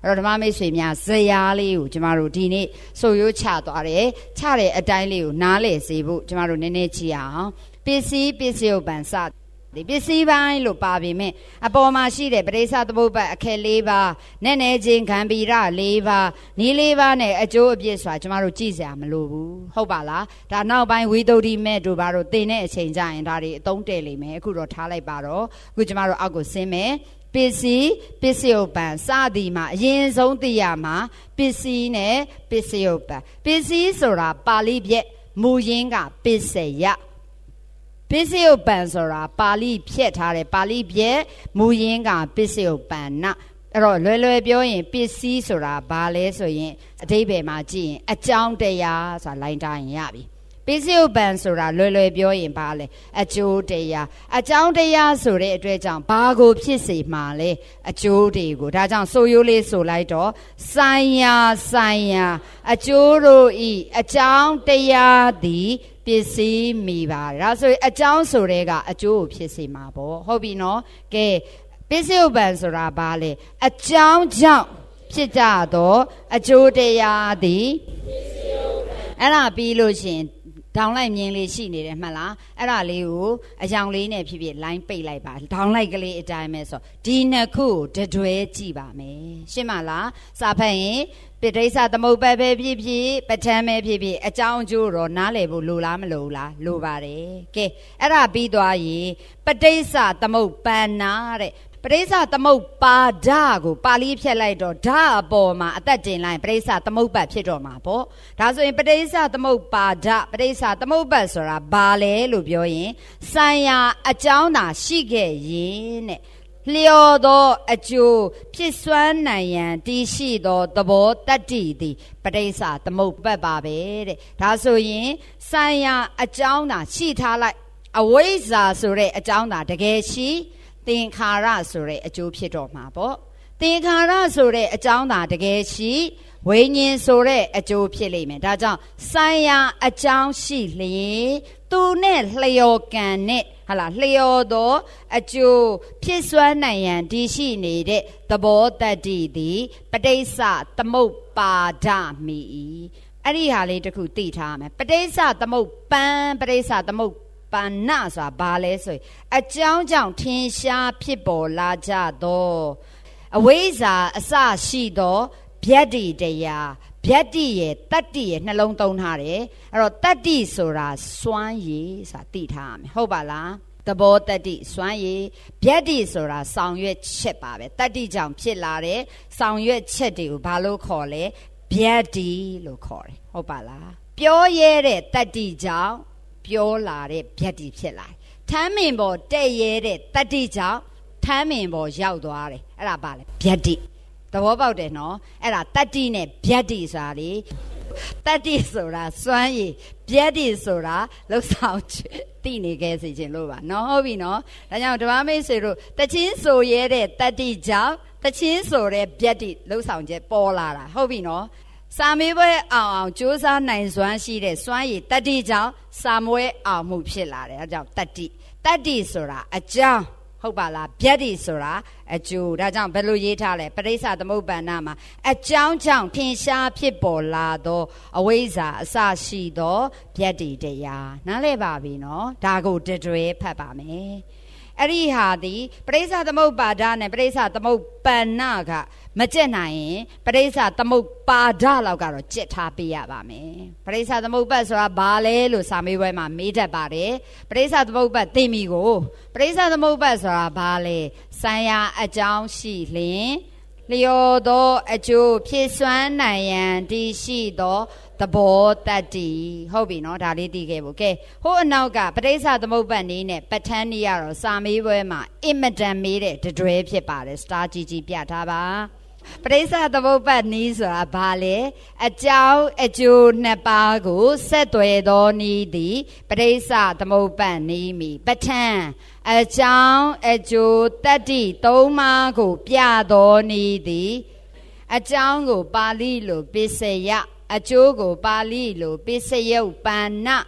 အဲ့တော့ဓမ္မမိတ်ဆွေများဇယားလေးကိုကျမတို့ဒီနေ့ဆိုရိုးချသွားတယ်ချတဲ့အတိုင်းလေးကိုနားလည်စေဖို့ကျမတို့နည်းနည်းကြည့်အောင်ပစ္စည်းပစ္စယုပ္ပံစဒီပစ္စည်းပိုင်းလို့ပါပြီမြင်အပေါ်မှာရှိတဲ့ပရိစ္ဆသမုပ္ပါအခက်၄ပါးနဲ့နေခြင်းခံပြီးရ၄ပါးနီး၄ပါးနဲ့အကျိုးအပြည့်ဆိုတာကျမတို့ကြည့်စရာမလိုဘူးဟုတ်ပါလားဒါနောက်ပိုင်းဝိသုဒ္ဓိမဲ့တို့ဘာတို့သင်တဲ့အချိန်ကျရင်ဒါတွေအသုံးတည့်လိမ့်မယ်အခုတော့ထားလိုက်ပါတော့အခုကျမတို့အောက်ကိုဆင်းမယ်ပစ္စည်းပစ္စယုပ္ပံစသည်မှာအရင်ဆုံးသိရမှာပစ္စည်းနဲ့ပစ္စယုပ္ပံပစ္စည်းဆိုတာပါဠိပြည့်မူရင်းကပစ္စယပစ္စယုပ္ပံဆိုတာပါဠိဖြည့်ထားတယ်ပါဠိပြည့်မူရင်းကပစ္စယုပ္ပံနအဲ့တော့လွယ်လွယ်ပြောရင်ပစ္စည်းဆိုတာဘာလဲဆိုရင်အဓိပ္ပာယ်မှာကြည့်ရင်အကြောင်းတရားဆိုတာလိုင်းထားရင်ရပြီပစ္စယုပ္ပံဆိုတာလွယ်လွယ်ပြောရင်ဘာလဲအကျိုးတရားအကြောင်းတရားဆိုတဲ့အတွက်ကြောင့်ဘာကိုဖြစ်စေမှာလဲအကျိုးတွေကိုဒါကြောင့်ဆိုရိုးလေးဆိုလိုက်တော့ဆိုင်ရာအကျိုးတို့ဤအကြောင်းတရားသည်ပစ္စည်းမိပါတယ်ဒါဆိုရင်အကြောင်းဆိုတဲ့ကအကျိုးကိုဖြစ်စေမှာပေါ့ဟုတ်ပြီနော်ကဲပစ္စယုပ္ပံဆိုတာဘာလဲအကြောင်းကြောင့်ဖြစ်ကြသောအကျိုးတရားသည်အဲ့ဒါပြီးလို့ရှိရင်ဒေါင်းလိုက်မြင်းလေးရှိနေတယ်မှတ်လားအဲ့ဒါလေးကိုအယောင်လေးနဲ့ဖြစ်ဖြစ်လိုင်းပိတ်လိုက်ပါဒေါင်းလိုက်ကလေးအတိုင်းပဲဆိုဒီနှစ်ခုကိုတွဲကြည့်ပါမယ်ရှင်းမလားစာဖတ်ရင်ပဋိစ္စသမုပ္ပါဒ်ပဲဖြစ်ဖြစ်ပဋ္ဌာန်းပဲဖြစ်ဖြစ်အကြောင်းအကျိုးတော့နားလည်ဖို့လိုလားမလိုလားလိုပါတယ်ကဲအဲ့ဒါပြီးသွားရင်ပဋိစ္စသမုပ္ပါဏတဲ့ပရိစ္ဆသမုပ္ပါဒကိုပါဠိဖြတ်လိုက်တော့ဓာအပေါ်မှာအသက်တင်လိုက်ပရိစ္ဆသမုပ္ပါဖြစ်တော့မှာပေါ့ဒါဆိုရင်ပရိစ္ဆသမုပ္ပါဒပရိစ္ဆသမုပ္ပါဆိုတာဘာလဲလို့ပြောရင်ဆိုင်ရာအကြောင်းသာရှိခဲ့ရင်တဲ့လျော်သောအကျိုးဖြစ်စွမ်းနိုင်ရန်တည်ရှိသောသဘောတတ္တိသည်ပရိစ္ဆသမုပ္ပါပါပဲတဲ့ဒါဆိုရင်ဆိုင်ရာအကြောင်းသာရှိထားလိုက်အဝိဇ္ဇာဆိုတဲ့အကြောင်းသာတကယ်ရှိသင်္ခါရဆိုတဲ့အကျိုးဖြစ်တော့မှာပေါ့သင်္ခါရဆိုတဲ့အကြောင်းသာတကယ်ရှိဝိညာဉ်ဆိုတဲ့အကျိုးဖြစ်လိမ့်မယ်ဒါကြောင့်ဆိုင်ရာအကြောင်းရှိလျင်သူနဲ့လျော်ကံနဲ့ဟာလားလျော်သောအကျိုးဖြစ်စွမ်းနိုင်ရန်တည်ရှိနေတဲ့သဘောတတ္တိသည်ပဋိစ္စသမုပ္ပါဒမိအဲ့ဒီဟာလေးတစ်ခုသိထားမယ်ပဋိစ္စသမုပ္ပံပဋိစ္စသမုပ္ပါဏဆိုတာဘာလဲဆိုရင်အကြောင်းကြောင့်ထင်ရှားဖြစ်ပေါ်လာကြသောအဝိဇ္ဇာအစရှိသောဗျတ္တိတရားဗျတ္တိရဲ့တတ္တိရဲ့နှလုံးသုံးထားတယ်အဲ့တော့တတ္တိဆိုတာစွမ်းရည်ဆိုတာသိထားရမယ်ဟုတ်ပါလားသဘောတတ္တိစွမ်းရည်ဗျတ္တိဆိုတာဆောင်ရွက်ချက်ပါပဲတတ္တိကြောင့်ဖြစ်လာတဲ့ဆောင်ရွက်ချက်တွေကိုဘာလို့ခေါ်လဲဗျတ္တိလို့ခေါ်တယ်ဟုတ်ပါလားပြောရဲတဲ့တတ္တိကြောင့်ပြောလာတဲ့ဗျတ္တိဖြစ်လာတယ်ထမ်းမင်ပေါ်တဲ့ရဲတဲ့တတ္တိကြောင့်ထမ်းမင်ပေါ်ရောက်သွားတယ်အဲ့ဒါဘာလဲဗျတ္တိသဘောပေါက်တယ်နော်အဲ့ဒါတတ္တိနဲ့ဗျတ္တိဆိုတာလေတတ္တိဆိုတာစွမ်းရည်ဗျတ္တိဆိုတာလှုပ်ဆောင်သိနေခဲ့စီခြင်းလို့ပါနော်ဟုတ်ပြီနော်ဒါကြောင့်ဓမ္မမိတ်ဆွေတို့တချင်းဆိုရဲတဲ့တတ္တိကြောင့်တချင်းဆိုတဲ့ဗျတ္တိလှုပ်ဆောင်ချက်ပေါ်လာတာဟုတ်ပြီနော်စာမေးပွဲအောင်စူးစမ်းနိုင်စွမ်းရှိတဲ့စွမ်းရည်တတ္တိကြောင့်စာမွဲအောင်မှုဖြစ်လာတယ်အဲကြောင့်တတ္တိဆိုတာအကြောင်းဟုတ်ပါလားဗျတ္တိဆိုတာအကျိုးဒါကြောင့်ဘယ်လိုရေးထားလဲပရိစ္ဆသမုပ္ပါဏမှာအကြောင်းကြောင့်ထင်ရှားဖြစ်ပေါ်လာသောအဝိဇ္ဇာအစရှိသောဗျတ္တိတရားနားလည်ပါပြီနော်ဒါကိုတွဲဖတ်ပါမယ်အဲ့ဒီဟာဒီပရိစ္ဆသမုပ္ပါဒနဲ့ပရိစ္ဆသမုပ္ပါဏကမကျက်နိုင်ရင်ပရိစ္ဆသမုပ္ပါဒလောက်ကတော့ကျက်ထားပေးရပါမယ်ပရိစ္ဆသမုပ္ပါဆိုတာဘာလဲလို့စာမေးပွဲမှာမေးတတ်ပါတယ်ပရိစ္ဆသမုပ္ပါသိမိကိုပရိစ္ဆသမုပ္ပါဆိုတာဘာလဲဆိုင်ရာအကြောင်းရှိလျင်လျော်သောအကျိုးဖြစ်စွမ်းနိုင်ရန်တည်ရှိသောသဘောတတ္တိဟုတ်ပြီနော်ဒါလေးသိခဲ့ဖို့ကဲဟိုအနောက်ကပဋိစ္စသမုပ္ပါဒ်နည်းနဲ့ပဋ္ဌာန်းနည်းကတော့စာမေးပွဲမှာအင်မတန်မေးတဲ့တွဲဖြစ်ပါတယ်စတားကြီးပြထားပါပဋိစ္စသမုပ္ပါဒ်နည်းဆိုတာဘာလဲအကြောင်းအကျိုးနှစ်ပါးကိုဆက်သွယ်သောနည်းသည်ပဋိစ္စသမုပ္ပါဒ်နည်းမီပဋ္ဌာန်းအကြောင်းအကျိုးတတ္တိသုံးပါးကိုပြသောနည်းသည်အကြောင်းကိုပါဠိလိုပစ္စယအကျိုးကိုပါဠိလိုပစ္စယုပ္ပန္န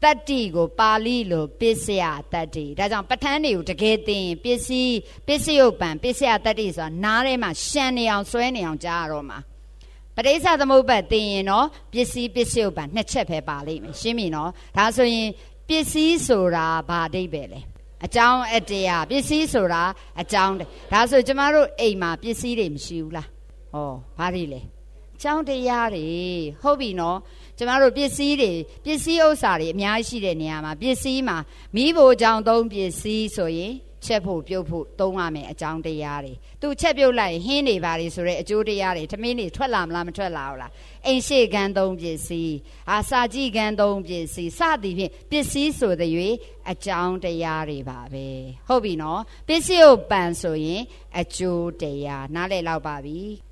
Tatti go Pali lo Pisia Tatti. That's on Patani to get in Pisio Pan, Pisia Tatti, so Narema, Shani on Swani on Jaroma. But it's at the mobile thing, you know, Pisio Pan, Nechepe Bali, Shimino, that's when Pisi Sura Badi Belly. A town at the Pisi Sura, a town, that's what tomorrow, Ema, Pisi Shula. Oh, Parile. ကျောင်းတရားတွေဟုတ်ပြီနော်ကျမတို့ပစ္စည်းဥစ္စာတွေအများကြီးရှိတဲ့နေရာမှာပစ္စည်းမှာမိဖို့ကြောင့်သုံးပစ္စည်းဆိုရင်ချက်ဖို့ပြုတ်ဖို့သုံးရမယ်အကြောင်းတရားတွေသူချက်ပြုတ်လိုက်ဟင်းနေပါလေဆိုတဲ့အကျိုးတရားတွေသမင်းတွေထွက်လာမလားမထွက်လာဘူးလားအိမ်ရှိကန်းသုံးပစ္စည်းစာကြည့်ကန်းသုံးပစ္စည်းစသည်ဖြင့်ပစ္စည်းဆိုတဲ့၍အကြောင်းတရားတွေပါပဲဟုတ်ပြီနော်ပစ္စည်းကိုပန်ဆိုရင်အကျိုးတရားနားလည်လောက်ပါပြီ